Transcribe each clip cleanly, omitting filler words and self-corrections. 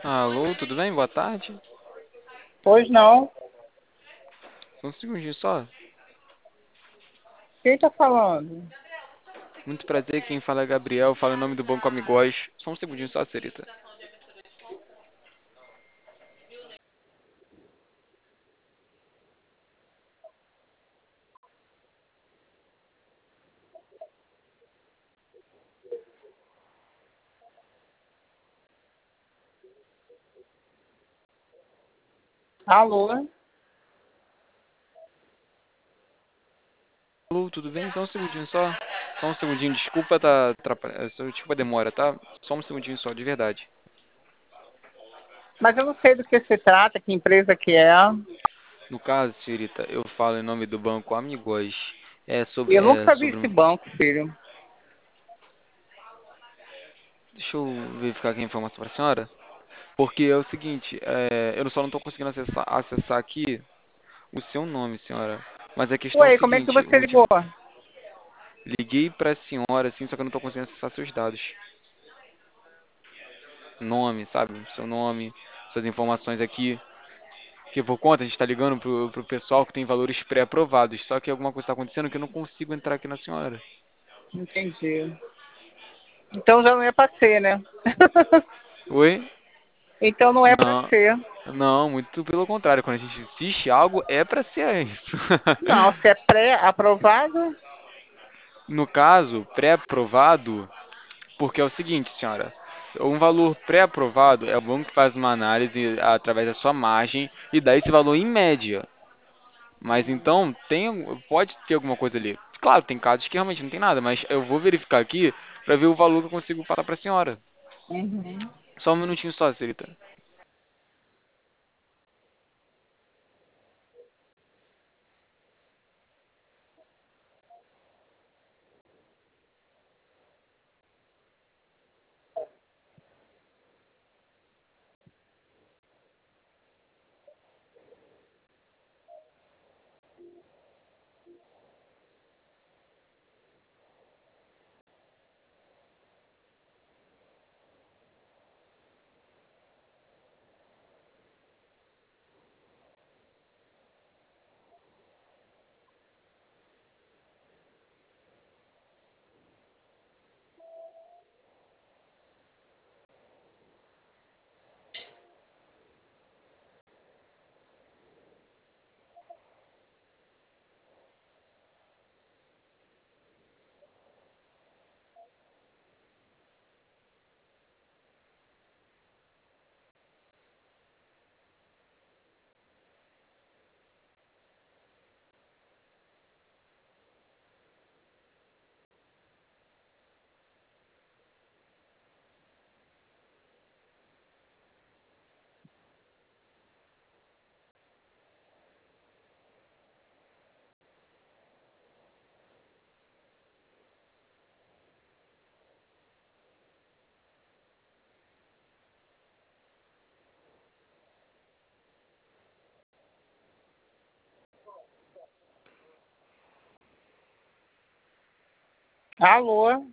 Alô, tudo bem? Boa tarde. Pois não. Só um segundinho só. Quem tá falando? Muito prazer, quem fala é Gabriel, fala em nome do Banco Amigós. Só um segundinho só, senhorita. Alô? Alô, tudo bem? Só um segundinho só. Só um segundinho, desculpa tá desculpa a demora, tá? Só um segundinho só, de verdade. Mas eu não sei do que se trata, que empresa que é. No caso, senhorita, eu falo em nome do Banco Amigós. É sobre, Eu é nunca vi sobre esse um... banco, filho. Deixa eu verificar aqui a informação para a senhora. Porque é o seguinte, eu só não estou conseguindo acessar aqui o seu nome, senhora. Mas a questão é o Ué, como é que seguinte, o você motivo... ligou? Liguei pra senhora, assim, só que eu não tô conseguindo acessar seus dados. Nome, sabe? Seu nome, suas informações aqui. Que por conta, a gente tá ligando pro pessoal que tem valores pré-aprovados. Só que alguma coisa tá acontecendo que eu não consigo entrar aqui na senhora. Entendi. Então já não é pra ser, né? Oi? Então não é pra Não, ser. não, muito pelo contrário. Quando a gente insiste em algo, é pra ser isso. Não, se é pré-aprovado, No caso, pré-aprovado, porque é o seguinte, senhora. Um valor pré-aprovado é o banco que faz uma análise através da sua margem e dá esse valor em média. Mas então, pode ter alguma coisa ali. Claro, tem casos que realmente não tem nada, mas eu vou verificar aqui para ver o valor que eu consigo passar para a senhora. uhum. Só um minutinho só, senhorita. Alô?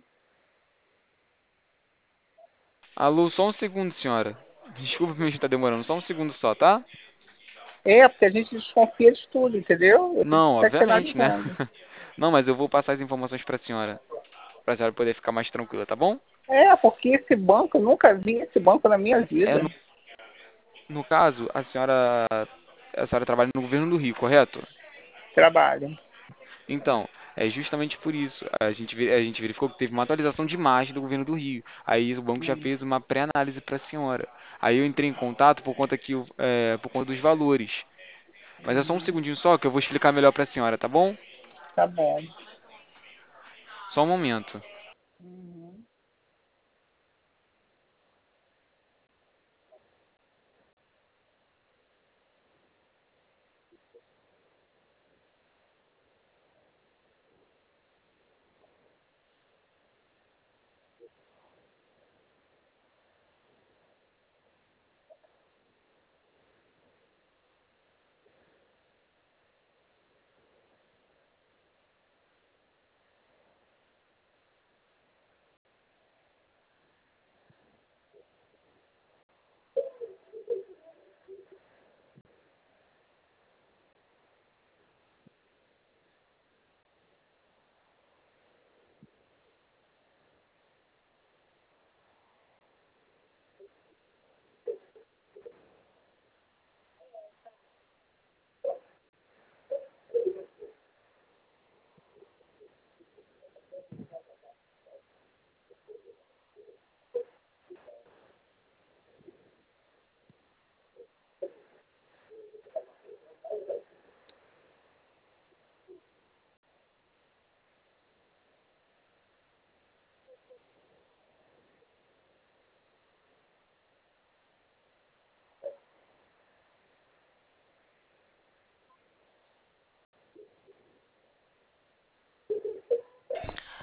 Alô, só um segundo, senhora. Desculpa por me estar demorando, só um segundo só, tá? É, porque a gente desconfia de tudo, entendeu? Eu tô Não, obviamente, né? personalizando. Não, mas eu vou passar as informações para a senhora poder ficar mais tranquila, tá bom? É, porque esse banco, eu nunca vi esse banco na minha É, vida. no caso, a senhora trabalha no governo do Rio, correto? Trabalho. Então, é justamente por isso. A gente verificou que teve uma atualização de imagem do governo do Rio. Aí o banco já Hum, fez uma pré-análise para a senhora. Aí eu entrei em contato por conta por conta dos valores. Mas é só um uhum. segundinho só que eu vou explicar melhor para a senhora, tá bom? Tá bom. Só um momento. Uhum.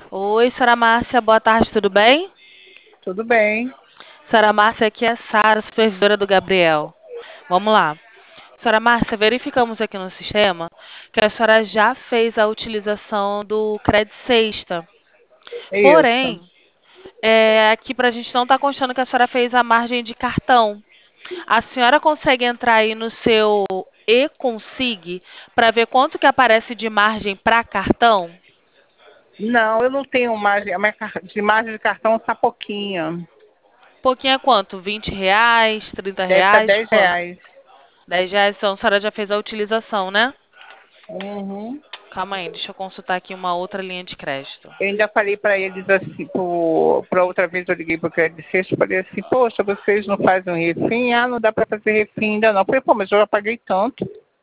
Oi, senhora Márcia, boa tarde, tudo bem? Tudo bem. Senhora Márcia, aqui é a Sara, supervisora do Gabriel. Vamos lá. Senhora Márcia, verificamos aqui no sistema que a senhora já fez a utilização do Credit Sexta. Isso. Porém, aqui para a gente não está constando que a senhora fez a margem de cartão. A senhora consegue entrar aí no seu e-consig para ver quanto que aparece de margem para cartão? Não, eu não tenho margem. A minha de margem de cartão está pouquinha. Pouquinho é quanto? R$ 20, R$ 30? Deve estar Quanto? 10 reais. R$ 10, então a senhora já fez a utilização, né? Uhum. Calma aí, deixa eu consultar aqui uma outra linha de crédito. Eu ainda falei para eles assim, para outra vez eu liguei para o Crédito Sexta e falei assim, poxa, vocês não fazem um refim? Ah, não dá para fazer refim ainda não. Eu falei, pô, mas eu já paguei tanto.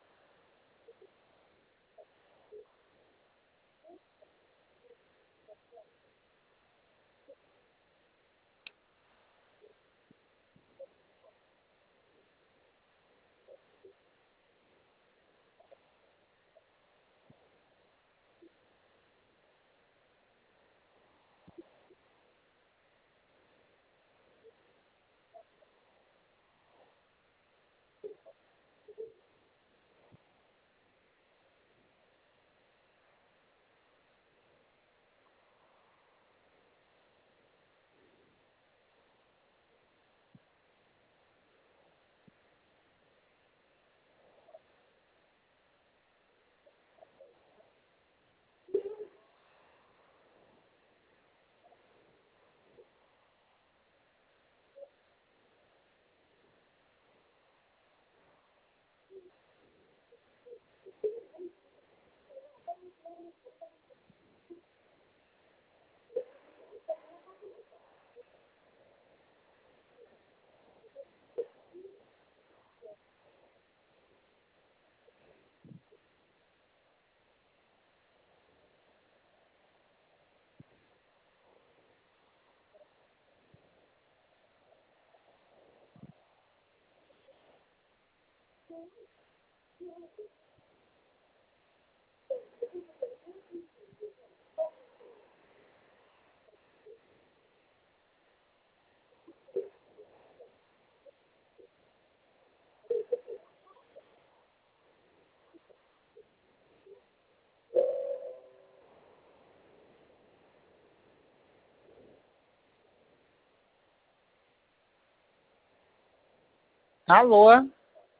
Alô?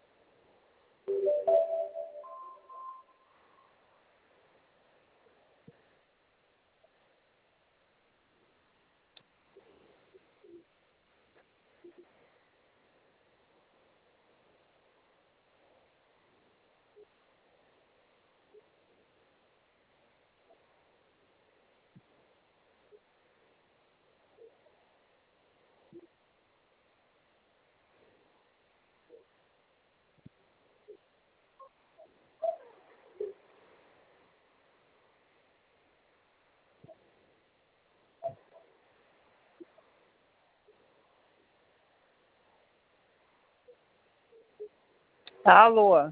Alô?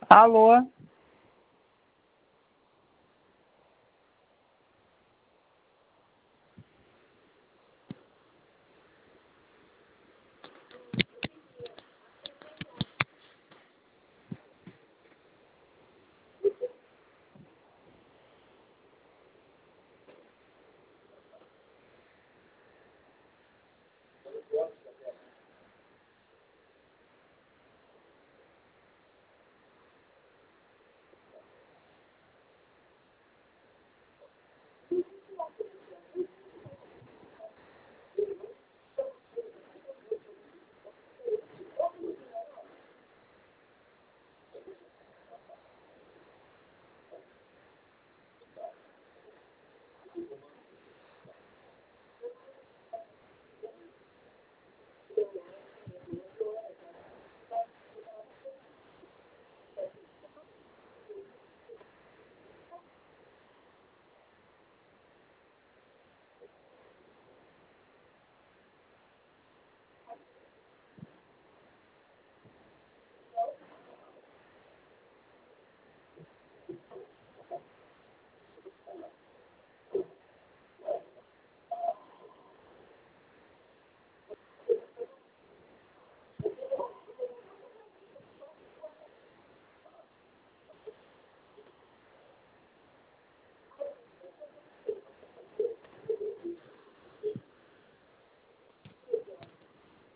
Alô?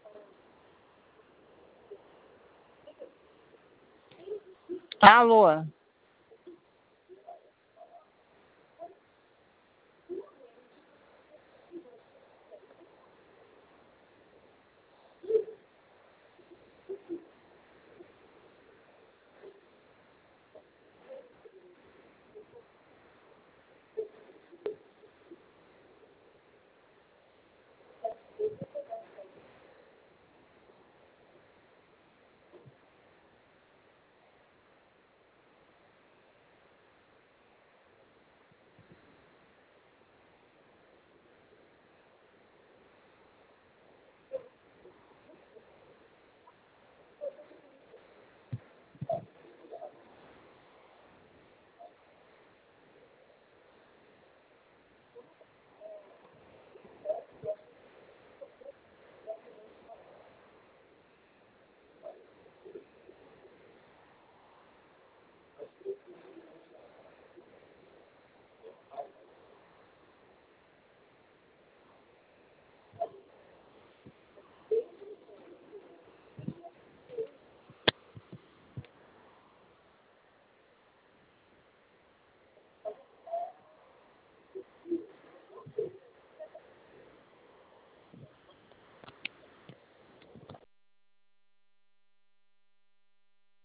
Alô?